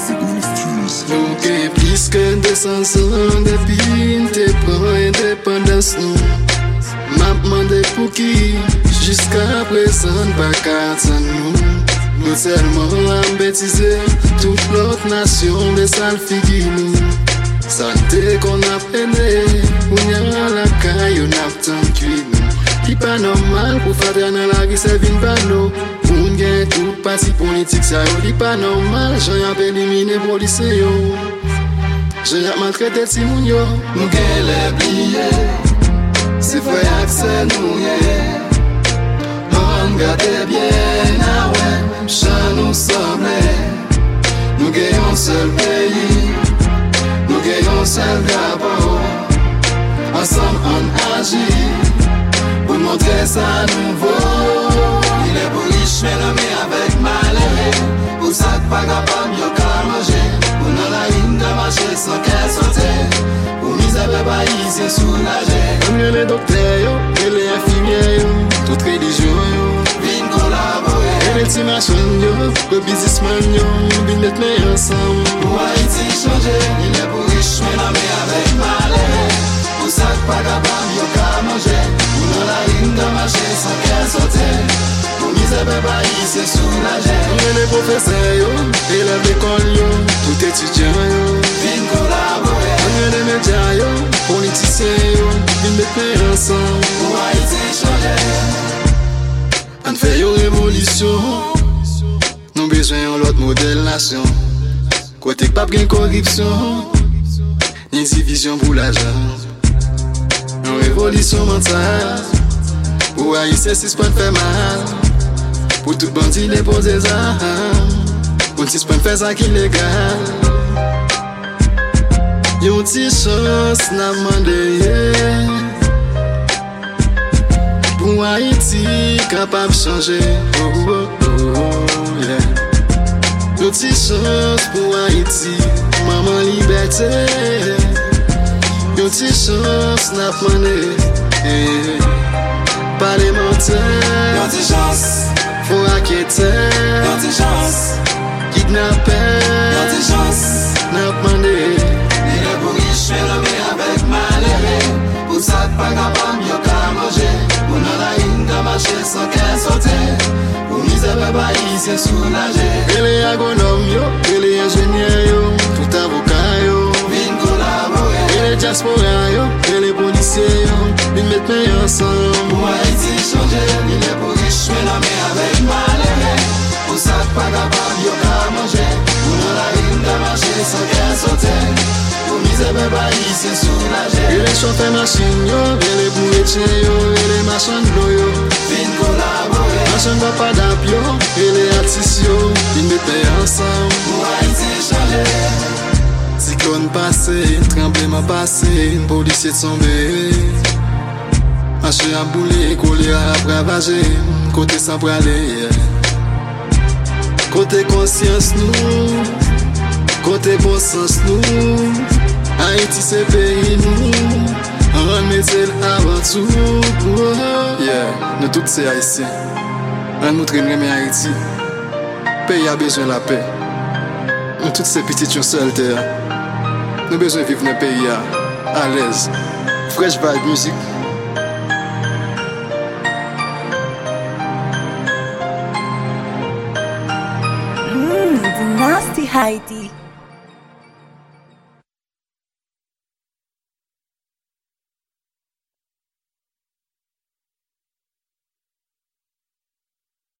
Nous gagnons plus que 200 ans depuis te prend indépendance nous. M'a demandé pour qui jusqu'à présent pas qu'à nous. Nous tellement embêtisés, toute l'autre nation des sales figures nous. Santé qu'on a peiné, on y a la caille, on a tant cuit nous. Qui pas normal pour faire dans la rue, c'est vin pas nous. On gagne tout parti politique, ça y pas normal. J'ai éliminé policiers yo. J'ai maltraité si moun yo. Nous gagne les billets, c'est vrai accès nous yé. On regarde bien, ah ouais, chat nous semble. Nous gagnons seul pays, nous gagnons seul d'abord. Ensemble on agit pour montrer ça nouveau. Il est pour riche mais nommé avec malheur. Pour ça que pas capable y'a qu'à manger. Pour dans la ligne de marcher sans qu'elle saute. Pour misère pas ici soulager. Comme les docteurs yo, et les infirmières yo, toute religion yo vin collaborer. Et les petits machins yo, le businessman yo vin mettre les ensemble. Pour Haïti changer. Il est pour riche mais nommé avec malheur. Pour ça que pas capable y'a qu'à manger. Pour dans la ligne de marcher sans qu'elle saute. Pour misère pas ici soulager. Et les professeurs yo, élèves d'école yo, tout étudiant yo vin collaborer. Les médias yo, politiciens yo, vin mettre ensemble. Pour Haïti changer. On fait une révolution. Nous besoin d'un autre modèle nation. Côté pas de corruption, ni division pour l'argent. Une révolution mentale. Pour Haïti c'est pas faire mal. Pour tout bandit les poser ça. Pour tout pas faire ça qui légal. Yon ti chance n'a mandé. Pour Haïti capable changer. Oh oh oh yeah. Yon ti chance pour Haïti, maman liberté. Yon ti chance n'a mandé. Parlementaire. Yon ti chance. Faut enquêter. Yon ti chance. Kidnapper. Yon ti chance. N'a mandé. Je suis nommé avec malheur. Pour ça que pas capable y'a qu'à manger. Pour dans la ligne de marcher sans qu'elle saute. Pour misère pas ici soulager. Et les agronomes yo, et les ingénieurs yo, tout avocat yo vin collaborer. Et les diaspora yo, et les policiers yo vin mettre ensemble. Pour Haïti changer. Il est pour riche mais nommé avec malheur. Pour ça que pas capable y'a qu'à manger. Pour dans la ligne de marcher sans qu'elle saute. Pas ici soulager. Et les chauffeurs machines yo, et les bourretiers yo, et les machins de l'eau yo vin collaborer. Machins va pas d'app yo, et les artistes yo vin mettre ensemble. Pour Haïti changer. Cyclone passé, tremblement passé, un policier tombé. Marché à bouler, colère à ravager, côté sans braler. Côté conscience nous, côté bon sens nous. Haïti c'est pays nous, on mettait avant tout. Yeah, nous tous c'est haïtiens. On nous traîne mais Haïti. Pays a besoin de la paix. Nous tous ces petites choses seules terre. Nous besoin de vivre dans le pays à l'aise. Fresh vibe music. The nasty Haiti.